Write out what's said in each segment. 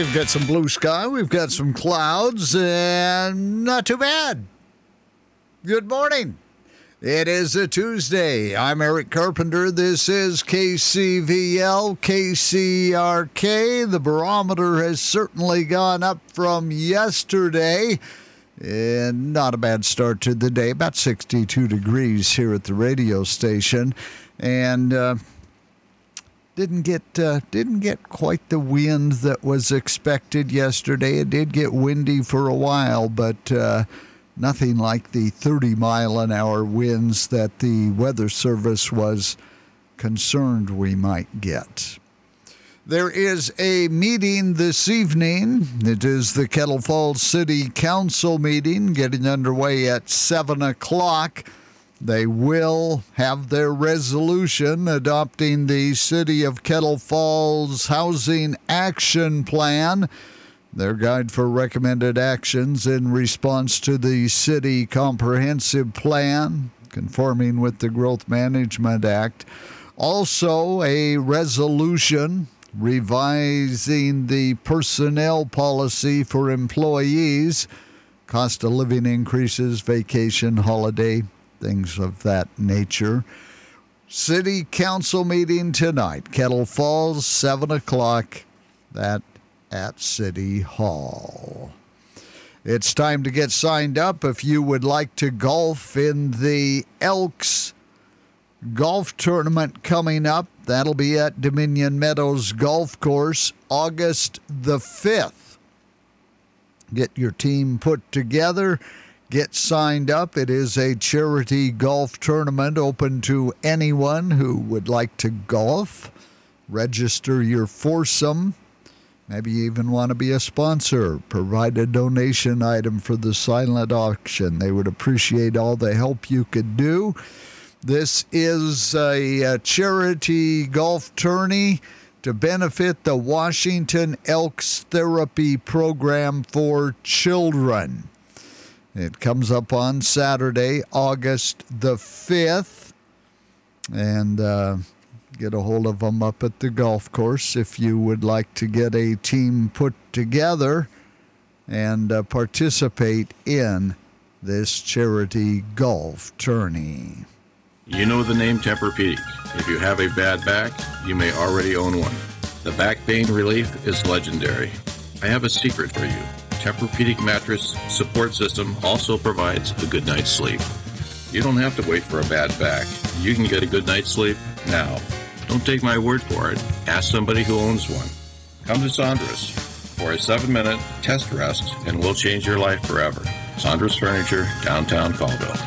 We've got some blue sky, we've got some clouds, and not too bad. Good morning. It is a Tuesday. I'm Eric Carpenter. This is KCVL, KCRK. The barometer has certainly gone up from yesterday. And not a bad start to the day, about 62 degrees here at the radio station. And didn't get quite the wind that was expected yesterday. It did get windy for a while, but nothing like the 30-mile-an-hour winds that the Weather Service was concerned we might get. There is a meeting this evening. It is the Kettle Falls City Council meeting getting underway at 7 o'clock. They will have their resolution adopting the City of Kettle Falls Housing Action Plan, their guide for recommended actions in response to the City Comprehensive Plan, conforming with the Growth Management Act. Also, a resolution revising the personnel policy for employees, cost of living increases, vacation, holiday, things of that nature. City Council meeting tonight, Kettle Falls, 7 o'clock, that at City Hall. It's time to get signed up if you would like to golf in the Elks golf tournament coming up. That'll be at Dominion Meadows Golf Course, August the 5th. Get your team put together. Get signed up. It is a charity golf tournament open to anyone who would like to golf. Register your foursome. Maybe you even want to be a sponsor. Provide a donation item for the silent auction. They would appreciate all the help you could do. This is a charity golf tourney to benefit the Washington Elks Therapy Program for Children. It comes up on Saturday, August the 5th. And get a hold of them up at the golf course if you would like to get a team put together and participate in this charity golf tourney. You know the name Tempur-Pedic. If you have a bad back, you may already own one. The back pain relief is legendary. I have a secret for you. Tempur-Pedic mattress support system also provides a good night's sleep. You don't have to wait for a bad back. You can get a good night's sleep now. Don't take my word for it. Ask somebody who owns one. Come to Saunders for a 7-minute test rest and we'll change your life forever. Saunders Furniture, downtown Colville.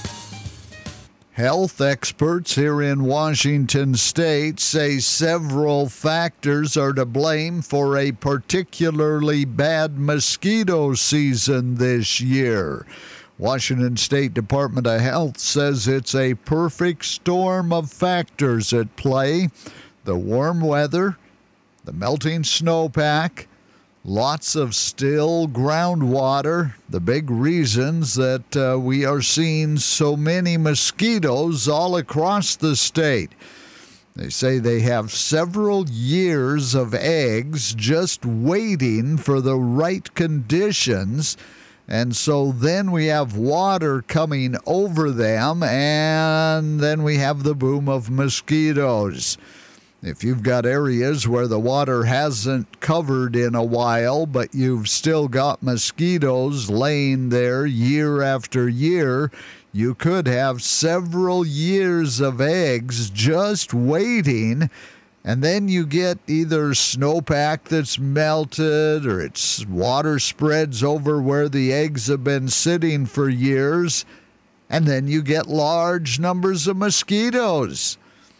Health experts here in Washington State say several factors are to blame for a particularly bad mosquito season this year. Washington State Department of Health says it's a perfect storm of factors at play. The warm weather, the melting snowpack, lots of still groundwater, the big reasons that we are seeing so many mosquitoes all across the state. They say they have several years of eggs just waiting for the right conditions. And so then we have water coming over them, and then we have the boom of mosquitoes. If you've got areas where the water hasn't covered in a while, but you've still got mosquitoes laying there year after year, you could have several years of eggs just waiting. And then you get either snowpack that's melted or it's water spreads over where the eggs have been sitting for years. And then you get large numbers of mosquitoes.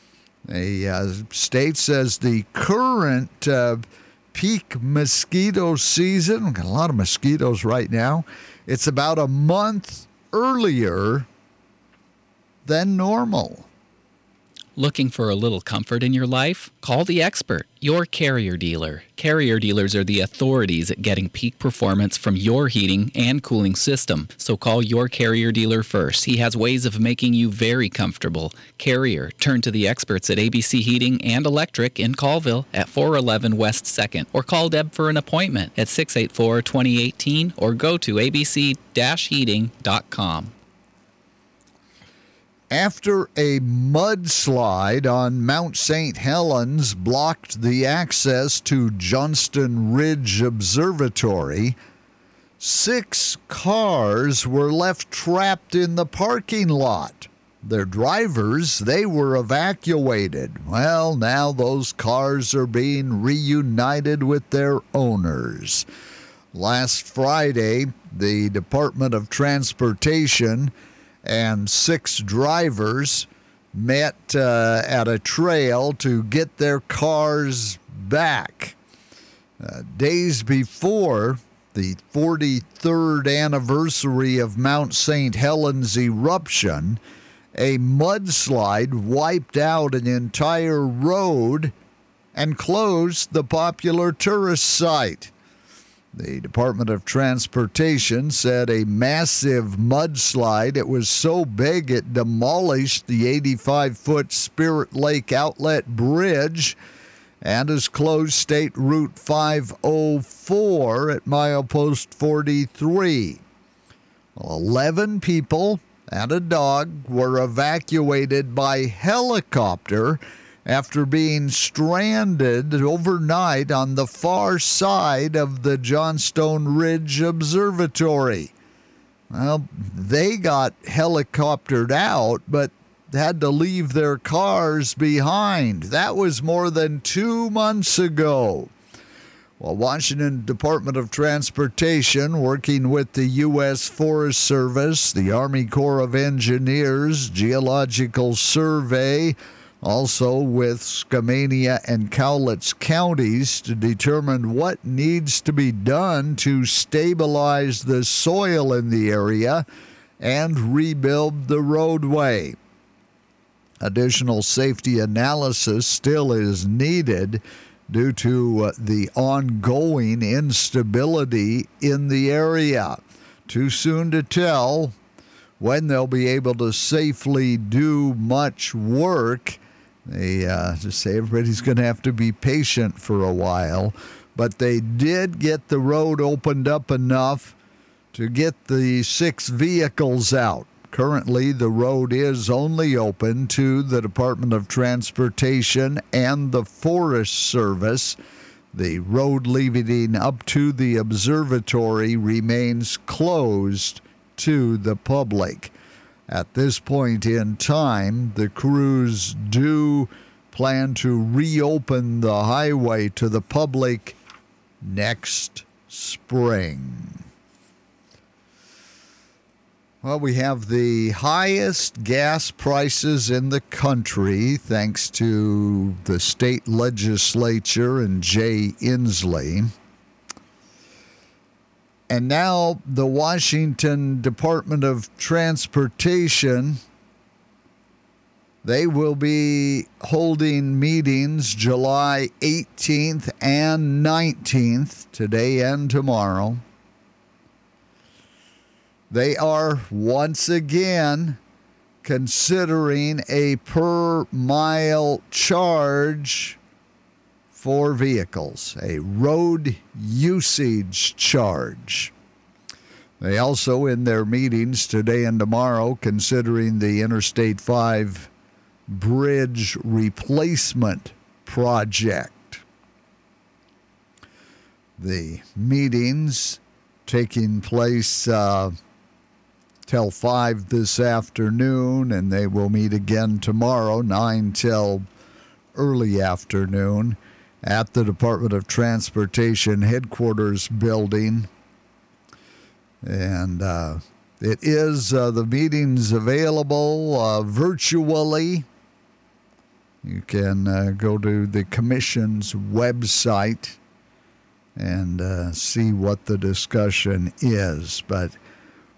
The state says the current peak mosquito season, we've got a lot of mosquitoes right now, it's about a month earlier than normal. Looking for a little comfort in your life? Call the expert, your Carrier dealer. Carrier dealers are the authorities at getting peak performance from your heating and cooling system. So call your Carrier dealer first. He has ways of making you very comfortable. Carrier, turn to the experts at ABC Heating and Electric in Colville at 411 West 2nd. Or call Deb for an appointment at 684-2018 or go to abc-heating.com. After a mudslide on Mount St. Helens blocked the access to Johnston Ridge Observatory, 6 cars were left trapped in the parking lot. Their drivers, they were evacuated. Well, now those cars are being reunited with their owners. Last Friday, the Department of Transportation and 6 drivers met at a trail to get their cars back. Days before the 43rd anniversary of Mount St. Helens eruption, a mudslide wiped out an entire road and closed the popular tourist site. The Department of Transportation said a massive mudslide, it was so big it demolished the 85-foot Spirit Lake Outlet Bridge and has closed State Route 504 at milepost 43. 11 people and a dog were evacuated by helicopter after being stranded overnight on the far side of the Johnston Ridge Observatory. Well, they got helicoptered out, but had to leave their cars behind. That was more than 2 months ago. Well, Washington Department of Transportation, working with the U.S. Forest Service, the Army Corps of Engineers, Geological Survey, also with Skamania and Cowlitz counties, to determine what needs to be done to stabilize the soil in the area and rebuild the roadway. Additional safety analysis still is needed due to the ongoing instability in the area. Too soon to tell when they'll be able to safely do much work. They just say everybody's going to have to be patient for a while. But they did get the road opened up enough to get the 6 vehicles out. Currently, the road is only open to the Department of Transportation and the Forest Service. The road leading up to the observatory remains closed to the public. At this point in time, the crews do plan to reopen the highway to the public next spring. Well, we have the highest gas prices in the country thanks to the state legislature and Jay Inslee. And now the Washington Department of Transportation, they will be holding meetings July 18th and 19th, today and tomorrow. They are once again considering a per mile charge for vehicles, a road usage charge. They also, in their meetings today and tomorrow, considering the Interstate 5 bridge replacement project. The meetings taking place till 5 this afternoon, and they will meet again tomorrow, 9 till early afternoon, at the Department of Transportation headquarters building. And it is the meetings available virtually. You can go to the Commission's website and see what the discussion is. But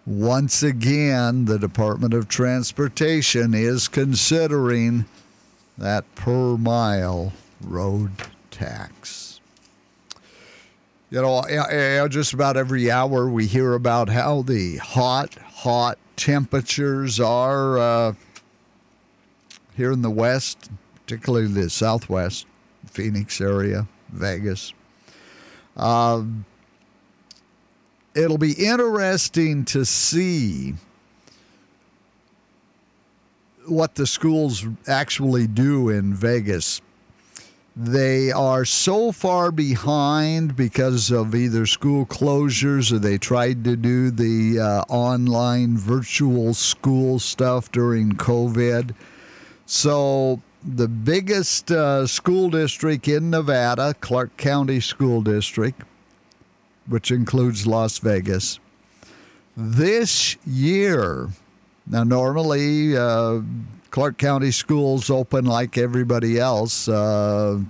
once again, the Department of Transportation is considering that per mile road tax. You know, just about every hour we hear about how the hot temperatures are here in the West, particularly the Southwest, Phoenix area, Vegas. It'll be interesting to see what the schools actually do in Vegas. They are so far behind because of either school closures or they tried to do the online virtual school stuff during COVID. So the biggest school district in Nevada, Clark County School District, which includes Las Vegas, this year, now normally Clark County schools open like everybody else, right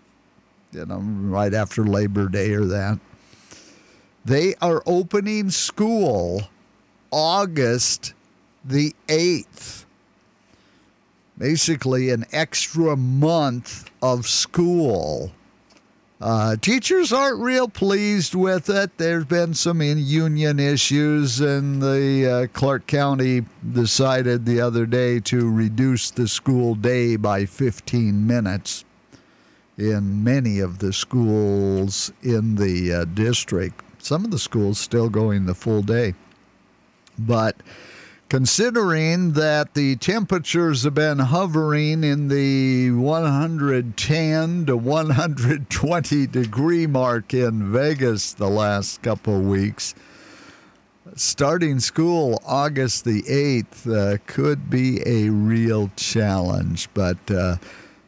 after Labor Day or that. They are opening school August the 8th. Basically an extra month of school. Teachers aren't real pleased with it. There's been some union issues, and the Clark County decided the other day to reduce the school day by 15 minutes in many of the schools in the district. Some of the schools still going the full day. But considering that the temperatures have been hovering in the 110 to 120 degree mark in Vegas the last couple of weeks, starting school August the 8th could be a real challenge. But the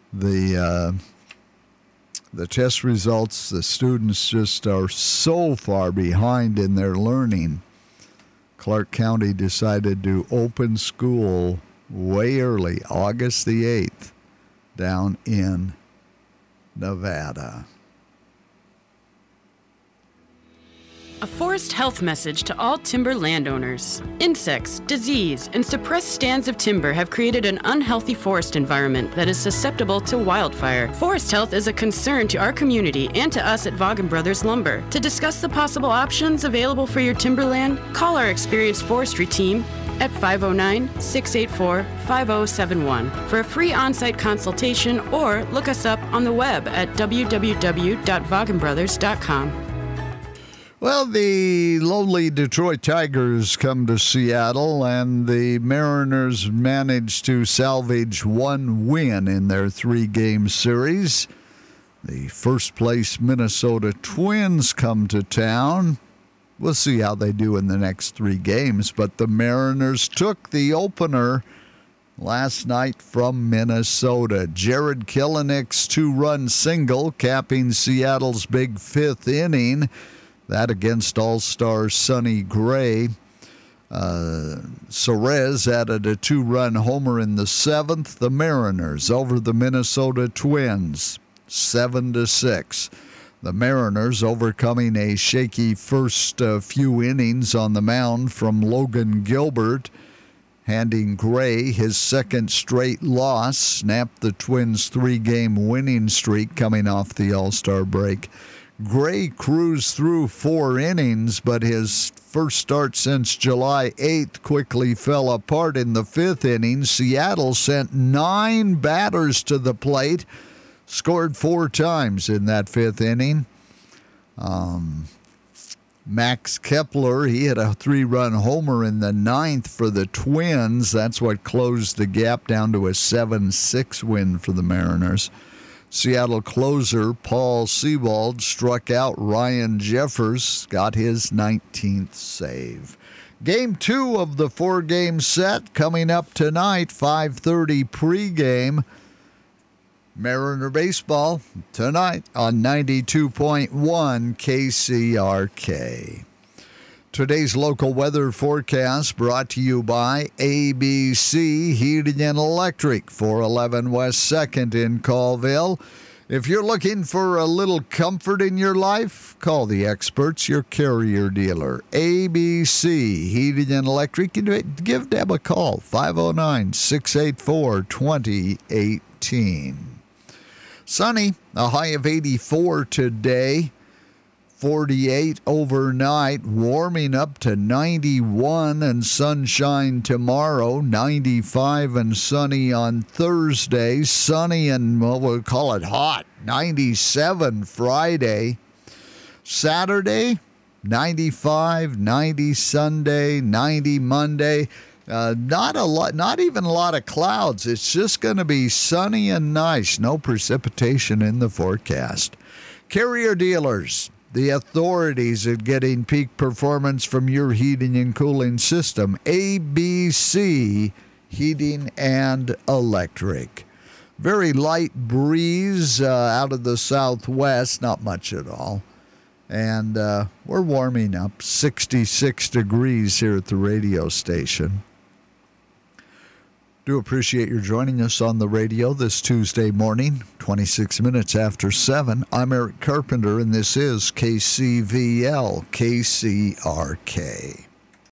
test results, the students just are so far behind in their learning. Clark County decided to open school way early, August the 8th, down in Nevada. A forest health message to all timber landowners. Insects, disease, and suppressed stands of timber have created an unhealthy forest environment that is susceptible to wildfire. Forest health is a concern to our community and to us at Vaughan Brothers Lumber. To discuss the possible options available for your timberland, call our experienced forestry team at 509-684-5071 for a free on-site consultation, or look us up on the web at www.vaughanbrothers.com. Well, the lowly Detroit Tigers come to Seattle, and the Mariners managed to salvage one win in their three-game series. The first-place Minnesota Twins come to town. We'll see how they do in the next three games, but the Mariners took the opener last night from Minnesota. Jared Kelenick's two-run single capping Seattle's big fifth inning. That against All-Star Sonny Gray. Suarez added a two-run homer in the seventh. The Mariners over the Minnesota Twins, 7-6. The Mariners overcoming a shaky first few innings on the mound from Logan Gilbert, handing Gray his second straight loss, snapped the Twins' three-game winning streak coming off the All-Star break. Gray cruised through four innings, but his first start since July 8th quickly fell apart in the fifth inning. Seattle sent 9 batters to the plate, scored 4 times in that fifth inning. Max Kepler, he hit a 3-run homer in the ninth for the Twins. That's what closed the gap down to a 7-6 win for the Mariners. Seattle closer Paul Sewald struck out Ryan Jeffers, got his 19th save. Game 2 of the 4-game set coming up tonight, 5:30 pregame. Mariner baseball tonight on 92.1 KCRK. Today's local weather forecast brought to you by ABC Heating and Electric, 411 West 2nd in Colville. If you're looking for a little comfort in your life, call the experts, your Carrier dealer. ABC Heating and Electric. Give Deb a call, 509-684-2810. 19. Sunny, a high of 84 today. 48 overnight, warming up to 91 and sunshine tomorrow, 95 and sunny on Thursday, sunny and we'll call it hot, 97 Friday. Saturday, 95, 90 Sunday, 90 Monday. Not even a lot of clouds. It's just going to be sunny and nice. No precipitation in the forecast. Carrier dealers, the authorities at getting peak performance from your heating and cooling system. ABC Heating and Electric. Very light breeze out of the southwest, not much at all. And we're warming up, 66 degrees here at the radio station. Do appreciate your joining us on the radio this Tuesday morning, 26 minutes after 7. I'm Eric Carpenter, and this is KCVL, KCRK.